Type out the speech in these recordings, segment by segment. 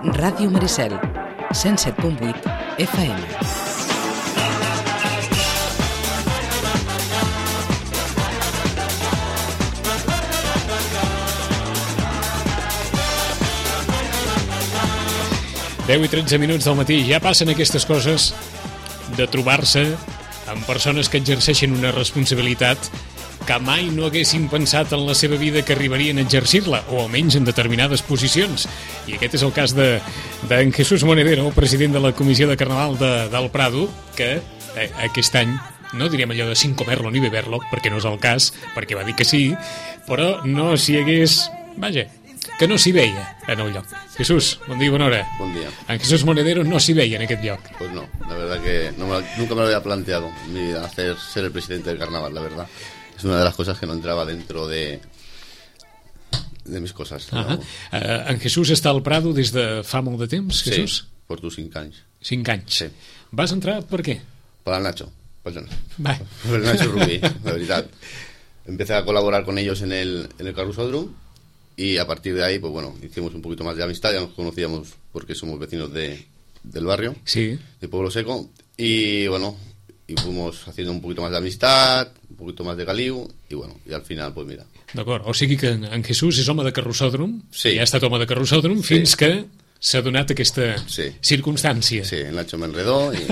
Ràdio Maricel, 107.8 FM. Deu i 13 minuts del matí. Ja passen aquestes coses de trobar-se amb persones que exerceixen una responsabilitat que mai no haguessin pensat en la seva vida que arribarien a exercir-la, o almenys en determinades posicions. I aquest és el cas d'en Jesús Monedero, president de la Comissió de Carnaval del Prado, que aquest any, no direm allò de sin comerlo ni beberlo, perquè no és el cas, perquè va dir que sí, però no s'hi hagués... Vaja, que no s'hi veia en el lloc. Jesús, bon dia, bona hora. Bon día. En Jesús Monedero no s'hi veia en aquest lloc. Pues no, la verdad que nunca me lo había planteado en mi vida, ser el presidente del carnaval, la verdad. Es una de las cosas que no entraba dentro de mis cosas. No? En Jesús està al Prado des de fa molt de temps, Jesús? Sí, por tus 5 anys. 5 anys. Sí. Vas entrar per què? Para el Nacho. Pues Va. el Nacho Rubí, la verdad. Empecé a colaborar con ellos en el Carusodrum. Y a partir de ahí, pues bueno, hicimos un poquito más de amistad, ya nos conocíamos porque somos vecinos del barrio, sí, de Pueblo Seco, y bueno, y fuimos haciendo un poquito más de amistad, un poquito más de caliu, y bueno, y al final, pues mira. D'acord, o sigui que en Jesús és home de carrossòdrom, sí. I ha estat home de carrossòdrom sí. Fins que s'ha donat aquesta sí. circunstància. Sí, el Nacho me enredó y...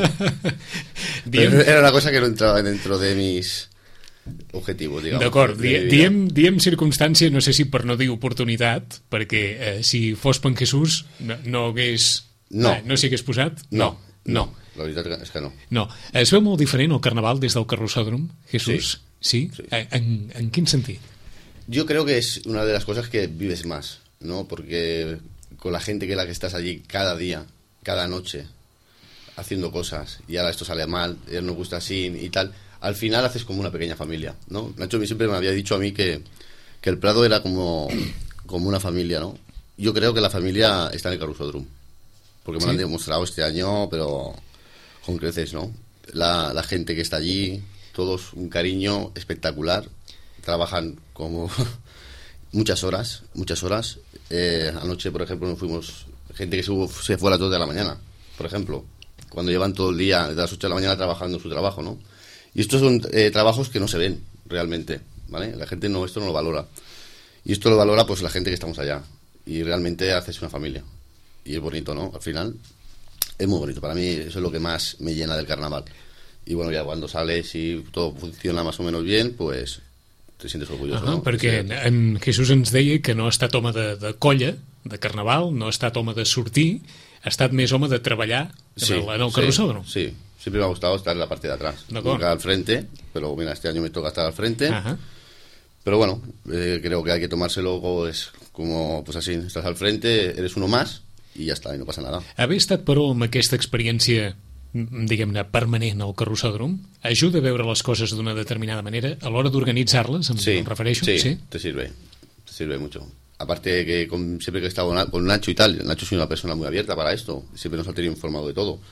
Era una cosa que no entraba dentro de mis... objetivos, digamos. D'acord, diem circumstància, no sé si per no dir oportunitat, perquè si fos per en Jesús no hagués... No s'hi hagués posat? No. La veritat és que no. No. Es veu molt diferent el carnaval des del carrossòdrom, Jesús? Sí. ¿En quin sentit? Yo creo que es una de las cosas que vives más, ¿no? Porque con la gente que estás allí cada día, cada noche, haciendo cosas, y ahora esto sale mal, nos gusta así y tal... Al final haces como una pequeña familia, ¿no? Nacho siempre me había dicho a mí que el Prado era como una familia, ¿no? Yo creo que la familia está en el Carusodrum, porque me lo han demostrado este año, pero con creces, ¿no? La gente que está allí, todos un cariño espectacular, trabajan como muchas horas. Anoche, por ejemplo, nos fuimos, gente que se fue a las 2 de la mañana, por ejemplo, cuando llevan todo el día, desde las 8 de la mañana trabajando su trabajo, ¿no? Y estos son trabajos que no se ven realmente, ¿vale? La gente esto no lo valora. Y esto lo valora pues la gente que estamos allá. Y realmente haces una familia. Y es bonito, ¿no? Al final es muy bonito. Para mí eso es lo que más me llena del carnaval. Y bueno, ya cuando sales y todo funciona más o menos bien, pues te sientes orgulloso, ¿no? Perquè en Jesús ens deia que no ha estat home de colla, de carnaval, no ha estat home de sortir, ha estat més home de treballar en el carrossòdrom. Sí. Siempre me ha gustado estar en la parte de atrás, nunca al frente, pero mira, este año me toca estar al frente. Pero bueno, creo que hay que tomárselo como pues así, estás al frente, eres uno más y ya está, y no pasa nada. Haver estat, però, amb aquesta experiència, diguem-ne, permanent al carrossòdrom, ajuda a veure les coses d'una determinada manera a l'hora d'organitzar-les, em refereixo? Sí, te sirve mucho. Aparte que siempre que he estado con Nacho y tal, Nacho es una persona muy abierta para esto, siempre nos ha tenido informado de todo.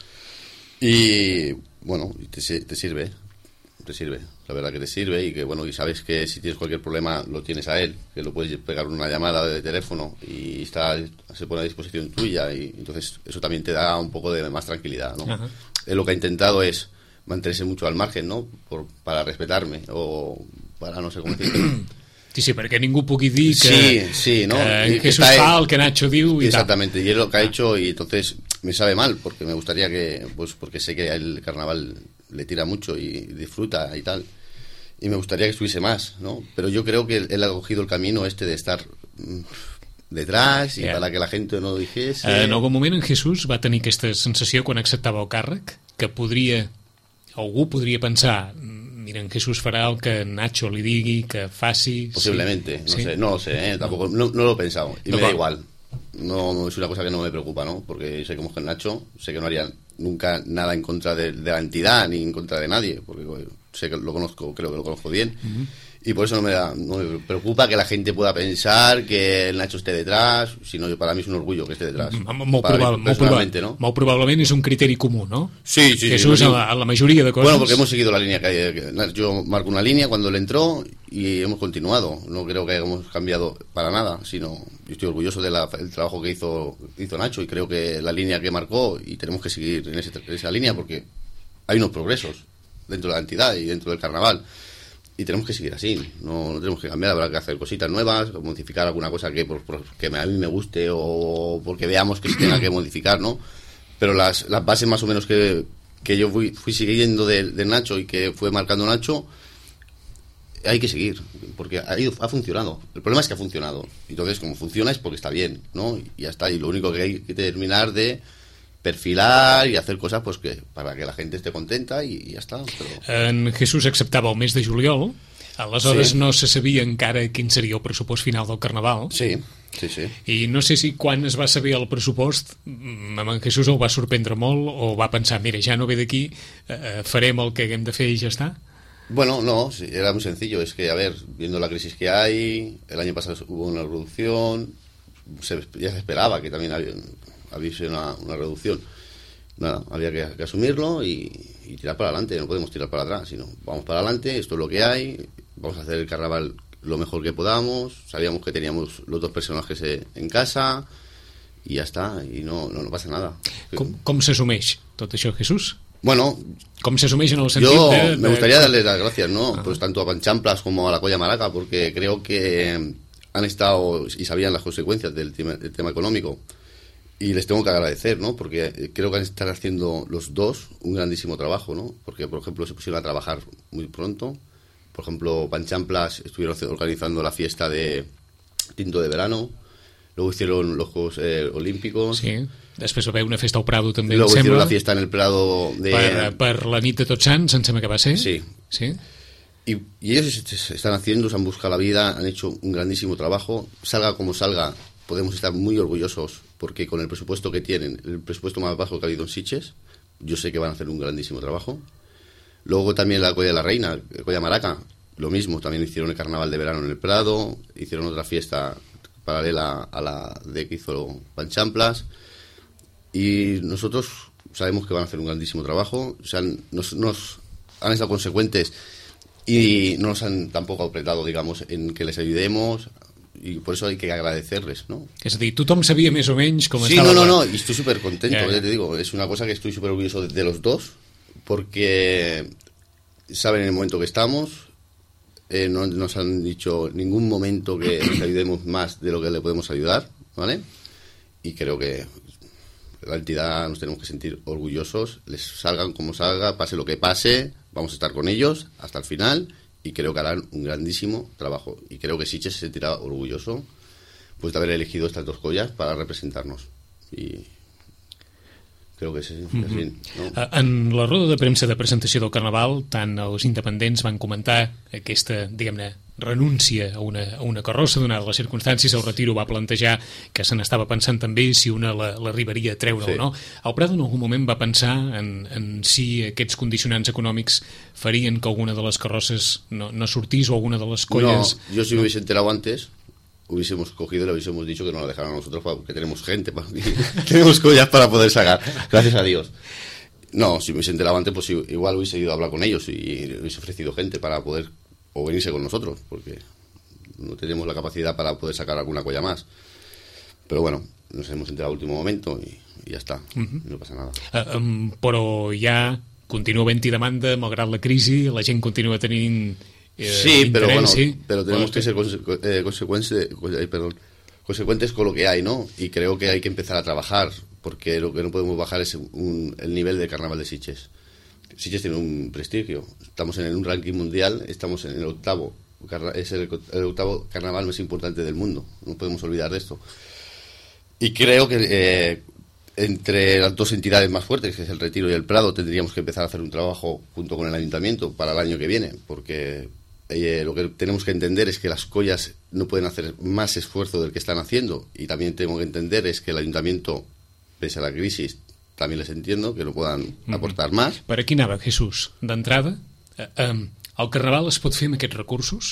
Y bueno, te sirve, la verdad que te sirve, y que bueno, y sabes que si tienes cualquier problema lo tienes a él, que lo puedes pegar una llamada de teléfono y se pone a disposición tuya, y entonces eso también te da un poco de más tranquilidad, ¿no? Lo que ha intentado es mantenerse mucho al margen, ¿no? Para respetarme, o para no sé cómo decirlo. Sí, perquè ningú pugui dir que, ¿no? que Jesús fa el que Nacho diu i exactamente, tal. Y es lo que ha hecho, y entonces me sabe mal, porque me gustaría que, pues porque sé que el carnaval le tira mucho y disfruta y tal, y me gustaría que estuviese más, ¿no? Pero yo creo que él ha cogido el camino de estar detrás y para que la gente no dijese... En algun moment en Jesús va tenir aquesta sensació quan acceptava el càrrec, que algú podria pensar... Mira, en Jesús farà el que Nacho li digui, que faci... Posiblemente, no lo sé, tampoco, no lo he pensado, y me da igual. No es una cosa que no me preocupa, ¿no? Porque sé cómo es Nacho, sé que no haría nunca nada en contra de la entidad, ni en contra de nadie, porque sé que lo conozco, creo que lo conozco bien. Y por eso no me preocupa que la gente pueda pensar que el Nacho esté detrás, sino para mí es un orgullo que esté detrás. Molt probablement és un criteri comú, ¿no? Sí. Jesús, a la mayoría de cosas... Bueno, porque hemos seguido la línea que yo marco una línea cuando él entró, y hemos continuado. No creo que hayamos cambiado para nada, sino yo estoy orgulloso del trabajo que hizo Nacho, y creo que la línea que marcó, y tenemos que seguir en esa línea, porque hay unos progresos dentro de la entidad y dentro del carnaval, y tenemos que seguir así. No tenemos que cambiar, habrá que hacer cositas nuevas, modificar alguna cosa que a mí me guste, o porque veamos que se tenga que modificar, ¿no? Pero las bases más o menos que yo fui siguiendo de Nacho y que fue marcando Nacho, hay que seguir, porque ha funcionado. El problema es que ha funcionado. Entonces, como funciona es porque está bien, ¿no? Y ya está. Y lo único que hay que terminar de perfilar i hacer coses pues, para que la gent esté contenta i ja està. Però... En Jesús acceptava el mes de juliol, aleshores no se sabia encara quin seria el pressupost final del Carnaval. Sí. I no sé si quan es va saber el pressupost en Jesús el va sorprendre molt o va pensar, mira, ja no ve d'aquí, farem el que haguem de fer i ja està. Bueno, no, sí, era muy sencillo. Es que, a ver, viendo la crisis que hay, el año pasado hubo una reducción, ya se esperaba que también hubiese una reducción. Nada, había que asumirlo y tirar para adelante. No podemos tirar para atrás, sino vamos para adelante, esto es lo que hay, vamos a hacer el carnaval lo mejor que podamos. Sabíamos que teníamos los dos personajes en casa y ya está, y no pasa nada. Com s'assumeix tot això, Jesús? Bueno, ¿cómo se asume en el sentido me gustaría darles las gracias, ¿no? Pues tanto a Panchamplas como a la Colla Maraca, porque creo que han estado y sabían las consecuencias del tema económico, y les tengo que agradecer, ¿no? Porque creo que están haciendo los dos un grandísimo trabajo, ¿no? Porque, por ejemplo, se pusieron a trabajar muy pronto. Por ejemplo, Panchamplas estuvieron organizando la fiesta de Tinto de verano. Luego hicieron los Juegos Olímpicos. Sí. Després va haver una festa al Prado també, luego em sembla. Hicieron la fiesta en el Prado per la nit de Tots Sants, em sembla que va ser. Sí. Y ellos se están haciendo, se han buscado la vida, han hecho un grandísimo trabajo. Salga como salga, podemos estar muy orgullosos, porque con el presupuesto que tienen, el presupuesto más bajo que ha habido en Sitges, yo sé que van a hacer un grandísimo trabajo. Luego también la Colla de la Reina, Colla Maraca, lo mismo, también hicieron el carnaval de verano en el Prado, hicieron otra fiesta paralela a la de que hizo Panchamplas. Y nosotros sabemos que van a hacer un grandísimo trabajo. O sea, nos han estado consecuentes y no nos han tampoco apretado, digamos, en que les ayudemos, y por eso hay que agradecerles, ¿no? És a dir, tothom sabia més o menys com sí, estava... No, y estoy súper contento, ya te digo, es una cosa que estoy súper orgulloso de los dos, porque saben el momento que estamos, no nos han dicho en ningún momento que les ayudemos más de lo que le podemos ayudar, ¿vale? Y creo que la entidad nos tenemos que sentir orgullosos, les salgan como salga, pase lo que pase, vamos a estar con ellos hasta el final, y creo que harán un grandísimo trabajo, y creo que Sitges se sentirá orgulloso pues de haber elegido estas dos collas para representarnos, y creo que sí, así, ¿no? En la roda de premsa de presentació del Carnaval, tant els independents van comentar aquesta, diguem-ne, renúncia a una carrossa, donades les circumstàncies. El Retiro va plantejar que se n'estava pensant també si una l'arribaria a treure o no. El Prado en algun moment va pensar en si aquests condicionants econòmics farien que alguna de les carrosses no sortís, o alguna de les colles... No, yo si me hubiese enterado antes, hubiésemos cogido y le hubiésemos dicho que no la dejaran a nosotros, porque tenemos gente, tenemos collas para poder sacar, gracias a Dios. No, si me hubiese enterado antes, pues igual hubiese ido a hablar con ellos y hubiese ofrecido gente para poder o venirse con nosotros, porque no tenemos la capacidad para poder sacar alguna colla más. Pero bueno, nos hemos enterado al último momento y ya está, no pasa nada. Però ja continua havent-hi demanda, malgrat la crisi, la gent continua tenint sí, interès, pero bueno, sí? Pero tenemos que ser consecuentes con lo que hay, ¿no? Y creo que hay que empezar a trabajar, porque lo que no podemos bajar es el nivel de carnaval de Sitges. Sitges tiene un prestigio, estamos en un ranking mundial, estamos en el octavo, es el octavo carnaval más importante del mundo, no podemos olvidar de esto. Y creo que entre las dos entidades más fuertes, que es el Retiro y el Prado, tendríamos que empezar a hacer un trabajo junto con el ayuntamiento para el año que viene, porque lo que tenemos que entender es que las collas no pueden hacer más esfuerzo del que están haciendo, y también tengo que entender es que el ayuntamiento, pese a la crisis, también les entiendo que no puedan aportar más. Per aquí anava, Jesús, d'entrada. El Carnaval es pot fer amb aquests recursos?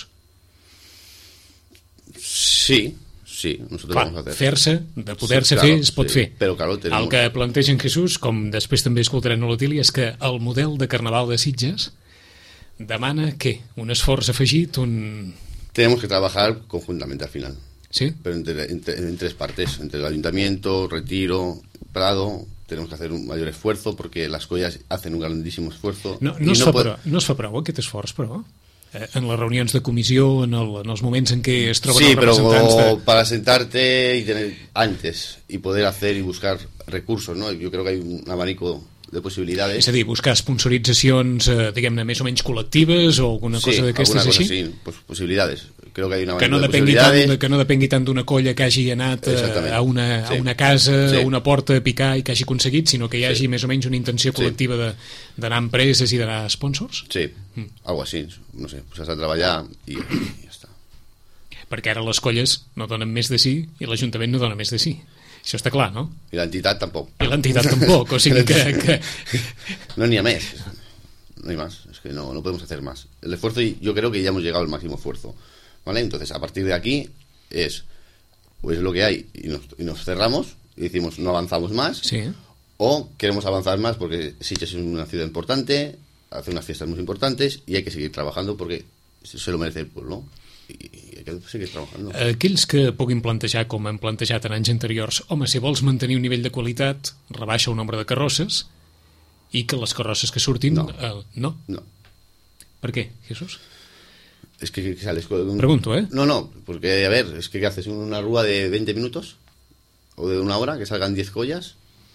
Sí, nosotros clar, vamos a hacer. Fer-se, de poder-se fer, es pot fer. Però, claro, tenemos... El que planteja en Jesús, com després també escoltarem a l'Otília, és que el model de Carnaval de Sitges demana què? Un esforç afegit? Tenemos que trabajar conjuntamente al final. Sí? Pero en tres partes, entre el ayuntamiento, Retiro, Prado. Tenemos que hacer un mayor esfuerzo porque las collas hacen un grandísimo esfuerzo. No es fa prou aquest esforç, però? En les reunions de comissió, en els moments en què es troben els representants... Sí, pero para sentarte y tener antes y poder hacer y buscar recursos, ¿no? Yo creo que hay un abanico de possibilitats. És a dir, buscar sponsoritzacions, diguem-ne, més o menys col·lectives o alguna cosa d'aquestes així? Sí, pues possibilitats. Creo que hay una que no depengui tant d'una colla que hagi anat a una casa, a una porta a picar i que hagi aconseguit, sinó que hi hagi més o menys una intenció col·lectiva d'anar a empreses i d'anar a sponsors? Sí, algo així, no sé, pues has de treballar i ja està. Perquè ara les colles no donen més de sí i l'Ajuntament no dona més de sí. Això està clar, no? I l'entitat tampoc. O sigui que... No n'hi ha més. No hay más. Es que no podemos hacer más. El esfuerzo, yo creo que ya hemos llegado al máximo esfuerzo. ¿Vale? Entonces, a partir de aquí es pues lo que hay y nos cerramos y decimos no avanzamos más. Sí. O queremos avanzar más porque Sitges es una ciudad importante, hace unas fiestas muy importantes y hay que seguir trabajando porque se lo merece el pueblo. I hay que seguir trabajando. Aquells que puguin plantejar, com hem plantejat en anys anteriors, home, si vols mantenir un nivell de qualitat, rebaixa el nombre de carrosses i que les carrosses que surtin... No. ¿Per qué, Jesús? Es que sales... Pregunto, ¿eh? No, porque, a ver, es que haces una rúa de 20 minutos o de una hora, que salgan 10 collas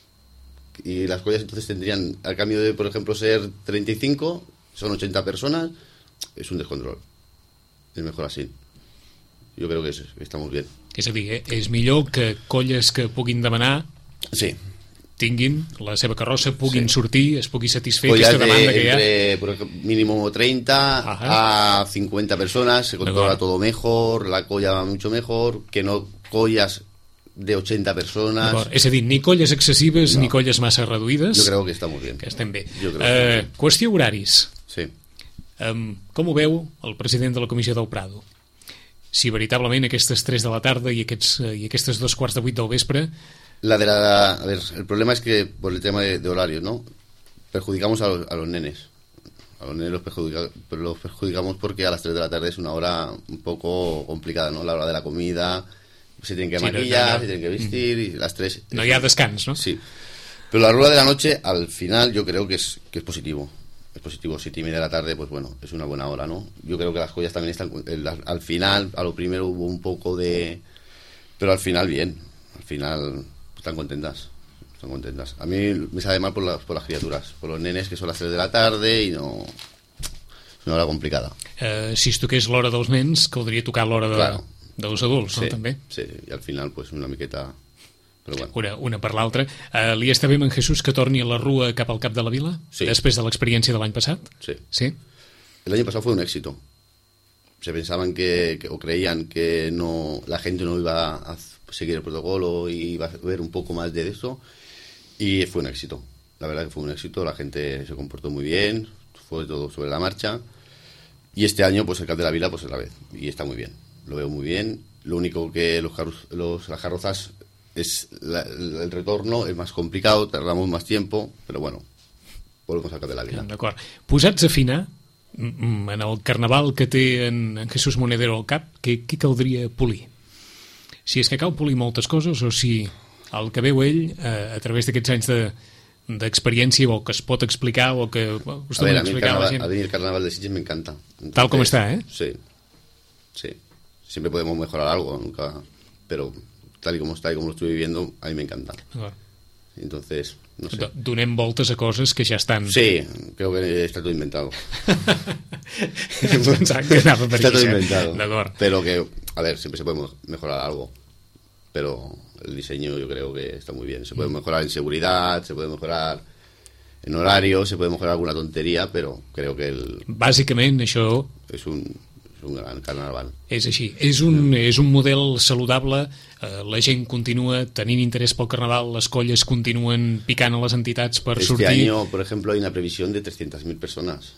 y las collas entonces tendrían, al cambio de, por ejemplo, ser 35, son 80 personas, es un descontrol. És millor així. Jo crec que estamos bien. És a dir, és millor que colles que puguin demanar tinguin la seva carrossa, puguin sortir, es pugui satisfer aquesta demanda que hi ha. Por ejemplo, mínimo 30 a 50 personas, se controla todo mejor, la colla va mucho mejor, que no collas de 80 personas. És a dir, ni colles excessives ni colles massa reduïdes. Jo crec que estamos bien. Que estem bé. Qüestió horaris. Sí. Com ho veu el president de la Comissió del Prado? Si veritablement aquestes 3 de la tarda i aquestes 2:15 del vespre... A ver, el problema es que por el tema de horarios, ¿no? Perjudicamos a los nenes. A los nenes los perjudicamos porque a las 3 de la tarde es una hora un poco complicada, ¿no? La hora de la comida, se tienen que maquillar, se tienen que vestir y las 3... No hi ha descans, no? Sí. Pero la rueda de la noche, al final, yo creo que es positivo. Es positivo, 7:30 de la tarde, pues bueno, es una buena hora, ¿no? Yo creo que las collas también están... Al final, a lo primero hubo un poco de... Pero al final, bien. Al final, están contentas. A mí me sabe mal por las criaturas, por los nenes, que son las 3 de la tarde y no... És una hora complicada. Si es toqués l'hora dels nens, caldria tocar l'hora dels adults, no? També? Sí, i al final, pues, una miqueta... Però bueno. Una per l'altra. Li està bé, en Jesús, que torni a la rua cap al cap de la vila? Sí. Després de l'experiència de l'any passat? Sí. ¿Sí? El año pasado fue un éxito. Se pensaban o creían que la gente no iba a seguir el protocolo y iba a ver un poco más de eso. Y fue un éxito. La verdad que fue un éxito. La gente se comportó muy bien. Fue todo sobre la marcha. Y este año, pues el cap de la vila, pues otra vez. Y está muy bien. Lo veo muy bien. Lo único que las carrozas... el retorno es más complicado, tardamos más tiempo, pero bueno, volvemos al cap de la vila. D'acord. Posats a afinar, en el carnaval que té en Jesús Monedero al cap, què caldria polir? Si és que cal polir moltes coses o si el que veu ell, a través d'aquests anys d'experiència o que es pot explicar o que acostuma a explicar a la gent. A mí el carnaval de Sitges me encanta. Entonces, tal com està, ¿eh? Sí. Siempre podemos mejorar algo, nunca, pero tal y como está y como lo estoy viviendo, a mí me encanta. Entonces, no sé. Donem voltes a coses que ja estan... Sí, creo que está todo inventado. Está todo inventado. D'acord. Pero que, a ver, siempre se puede mejorar algo. Pero el diseño yo creo que está muy bien. Se puede mejorar en seguridad, se puede mejorar en horario, se puede mejorar alguna tontería, pero creo que bàsicament això... És un gran carnaval. És així. És un model saludable, la gent continua tenint interès pel carnaval, les colles continuen picant a les entitats per sortir... Este año, por ejemplo, hay una previsión de 300.000 personas.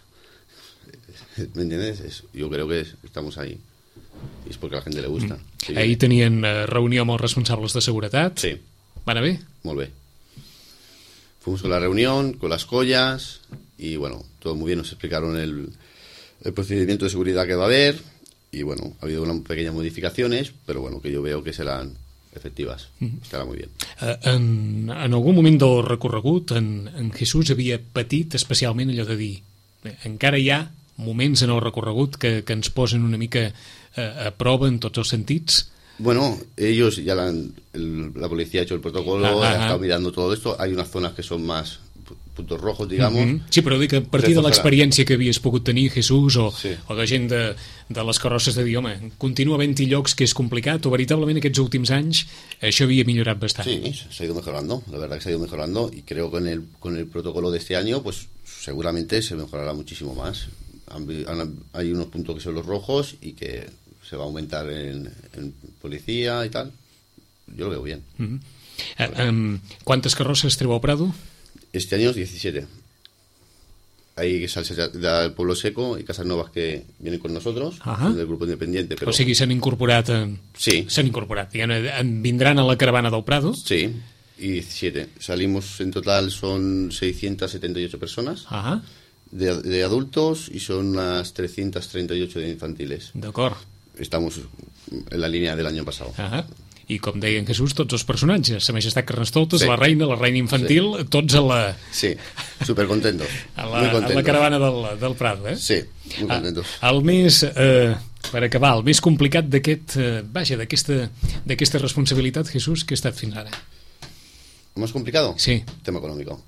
¿Me entiendes? Yo creo que estamos ahí. Y es porque a la gente le gusta. Sí. Ahir tenien reunió amb els responsables de seguretat. Sí. ¿Va anar bé? Molt bé. Fuimos con la reunión, con las collas y bueno, todo muy bien, nos explicaron el procedimiento de seguridad que va a haber y bueno, ha habido unas pequeñas modificaciones, pero bueno, que yo veo que serán efectives. Estarà molt bé. En algun moment del recorregut en Jesús havia patit especialment allò de dir encara hi ha moments en el recorregut que ens posen una mica a prova en tots els sentits? Bueno, ellos ya la policía ha hecho el protocolo, ha estado mirando todo esto. Hay unas zonas que son más puntos rojos, digamos. Sí, però dic que a partir de l'experiència que havies pogut tenir, Jesús, o de gent de les carrosses, de dir, home, continua havent-hi llocs que és complicat, o veritablement aquests últims anys això havia millorat bastant? Sí, se ha ido mejorando, la verdad que se ha ido mejorando, y creo que con el protocolo de este año, pues seguramente se mejorará muchísimo más. Hay unos puntos que son los rojos y que se va a aumentar en policía y tal. Yo lo veo bien. ¿Cuántas carrozas treu al Prado? Este año 17. Hay salsa del Pueblo Seco y Casas Novas que vienen con nosotros, del grupo independiente. Pero... O sigui, s'han incorporat... Sí. S'han incorporat. Vindran a la caravana del Prado? Sí, y 17. Salimos en total, son 678 personas. De adultos y son unas 338 de infantiles. D'acord. Estamos en la línia del any passat. I com deia en Jesús, tots els personatges, la majestat Carnestoltes, la reina infantil, tots a la... Sí, supercontentos. A la caravana del Prado, eh? Sí, muy contentos. El més, per acabar, el més complicat d'aquesta responsabilitat, Jesús, què ha estat fins ara? ¿El más complicado? Sí. Tema económico.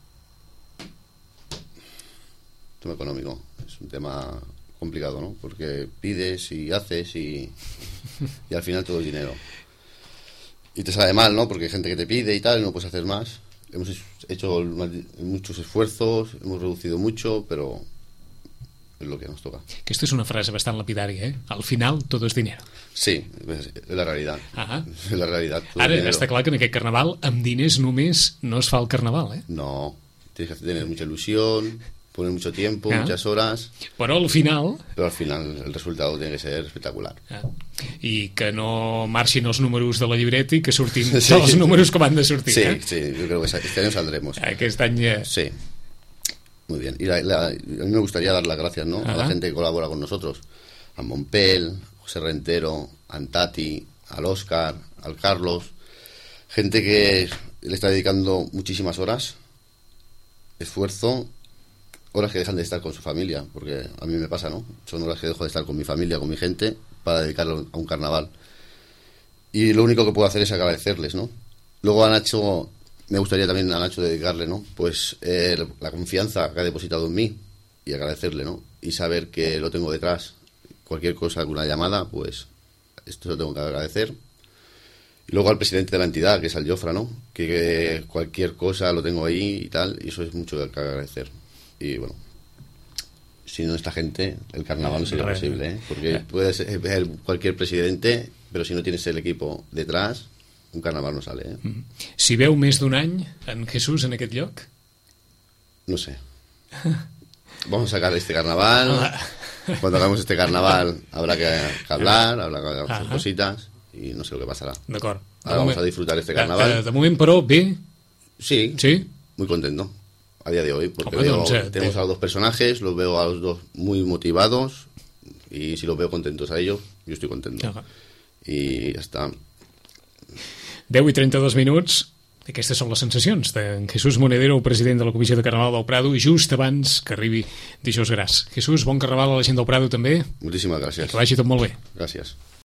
Tema económico. Es un tema complicado, ¿no? Porque pides y haces y al final todo es dinero. Y te sale mal, ¿no? Porque hay gente que te pide y tal y no puedes hacer más. Hemos hecho muchos esfuerzos, hemos reducido mucho, pero es lo que nos toca. Aquesta és una frase bastant lapidària, eh? Al final todo es dinero. Sí, es la realidad. Es la realidad. Ara està clar que en aquest carnaval amb diners només no es fa el carnaval, eh? No, tienes que tener mucha ilusión, poner mucho tiempo, muchas horas. Pero al final el resultado tiene que ser espectacular. I que no marxin els números de la llibreta i que surtin els números com han de sortir. Sí, yo creo que este año saldremos. Aquest any... Sí, muy bien. Y a mí me gustaría dar las gracias, ¿no? A la gente que colabora con nosotros. A Montpel, José Rentero, a Antati, al Óscar, al Carlos. Gente que le está dedicando muchísimas horas, esfuerzo, horas que dejan de estar con su familia, porque a mí me pasa, ¿no? Son horas que dejo de estar con mi familia, con mi gente, para dedicarlo a un carnaval. Y lo único que puedo hacer es agradecerles, ¿no? Luego a Nacho, me gustaría también a Nacho dedicarle, ¿no? Pues la confianza que ha depositado en mí y agradecerle, ¿no? Y saber que lo tengo detrás. Cualquier cosa, alguna llamada, pues esto lo tengo que agradecer. Y luego al presidente de la entidad, que es al Jofra, ¿no? Que cualquier cosa lo tengo ahí y tal, y eso es mucho que agradecer. Y bueno, si no esta gente, el carnaval no sería posible, ¿eh? Porque puedes ver cualquier presidente, pero si no tienes el equipo detrás, un carnaval no sale, ¿eh? Si veu més d'un any en Jesús en aquest lloc? No sé. Vamos a sacar este carnaval. Cuando hagamos este carnaval habrá que hablar, habrá que hacer cositas y no sé lo que pasará. D'acord. Ahora vamos a disfrutar este carnaval. De moment, però, bé? Sí, muy contento. A día de hoy, porque tenemos a los dos personajes, los veo a los dos muy motivados y si los veo contentos a ellos, yo estoy contento. Y ya está. 10:32. Aquestes són les sensacions d'en Jesús Monedero, president de la Comissió de Carnaval del Prado, just abans que arribi Dijous Gras. Jesús, bon carnaval a la gent del Prado també. Moltíssimes gràcies. Que vagi tot molt bé. Gràcies.